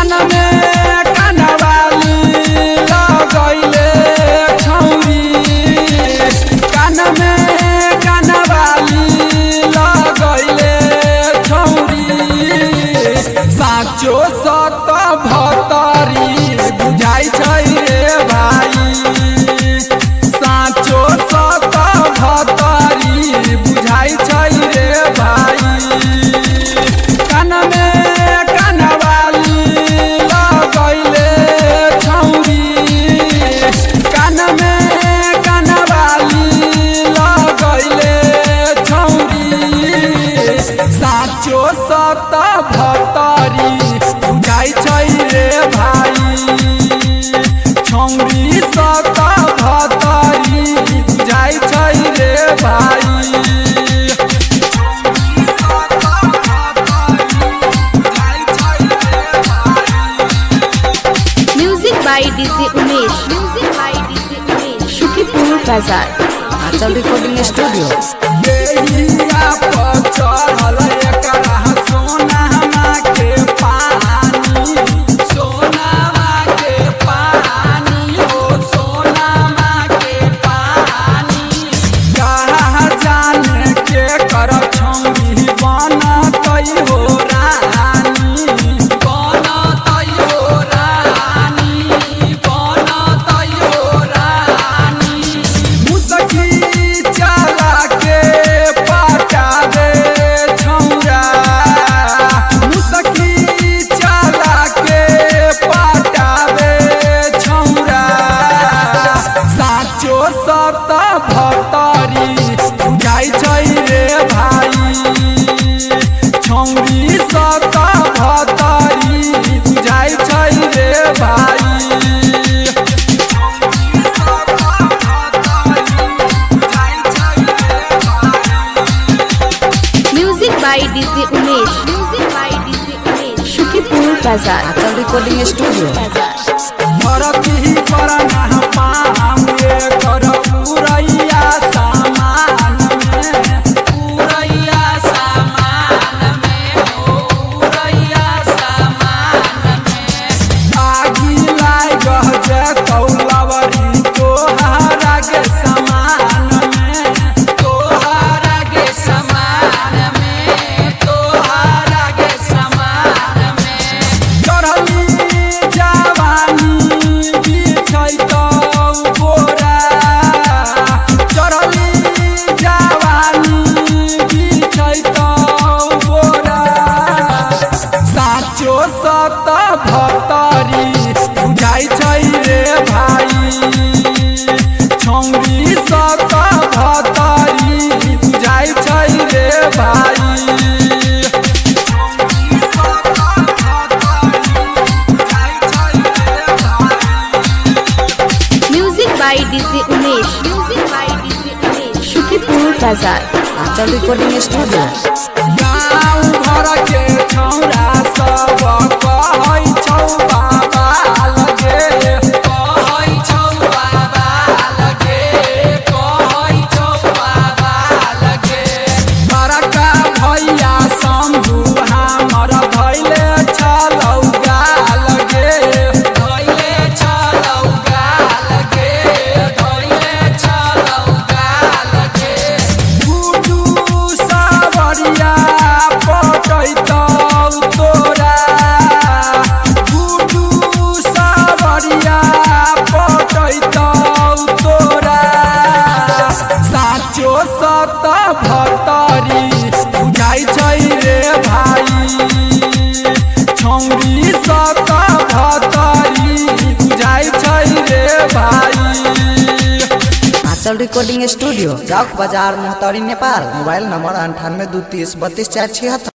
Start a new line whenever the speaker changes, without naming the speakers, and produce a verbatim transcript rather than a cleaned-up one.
कान में कानवाली लगैले छौरी कान में कानवाली लगैले छौरी साँचो सत भतरी बुझाइ छै रे भाई साँचो सत भतरी बुझाइ छै रे भाई कान में कानवाली लगैले छौरी कान में कानवाली लगैले छौरी साँचो सत भतरी बुझाइ छै रे भाई छौरी सत भतरी बुझाइ छै रे भाई
by D J Umesh, music by D J Umesh, Shukipur Bazaar,
Achal Recording Studio.
देहिया पर चढ़ल एकरा सोनामा के पानी सोनामा के पानी ओ सोनामा के पानी कहाँ जाने के कर छौरी बनतै हो रानी बनतै हो रानी बनतै हो रानी मुसकी चला के पटावे छौरा मुसकी चला के पटावे छौरा साँचो सत भतरी बुझाइ छै रे भाई छौरी सत भतरी बुझाइ छै रे भाई
music by D J Umesh, music by D J Umesh, Shukipur Bazaar,
Achal Recording Studio.
धरती पर ना पावे कर पुरैया सामान में पुरैया सामान में हो पुरैया सामान में आगी लाग जेतौ लवरी तोहरा के समान में तोहरा के समान में तोहरा के समान में चढ़ली जवानी बिछै तौ बोरा चढ़ली जवानी बिछै तौ बोरा साँचो सत भतरी बुझाइ छै रे भाई छौरी सत भतरी बुझाइ छै रे भाई
music by D J Umesh, music by D J Umesh, Shukipur Bazaar,
Achal Recording Studio.
गाँव घर के छौरा सब कहै छौ बाबा लगे कहै छौ बाबा लगे कहै छौ बाबा लगे बड़का भैया शंभू हमर धैले छलौगा लगे धैले छलौगा लगे धैले छलौगा लगे गुडू सावरिया पटैतौ तोरा गुडू सावरिया पटैतौ तोरा साँचो सत भतरी बुझाइ छै रे भाई छौरी सत भतरी बुझाइ छै रे भाई
Achal Recording Studio. Chowk Bazaar, Mohtari, Nepal. Mobile number अंठानवे दो तीस बत्तीस चार छिहत्तर।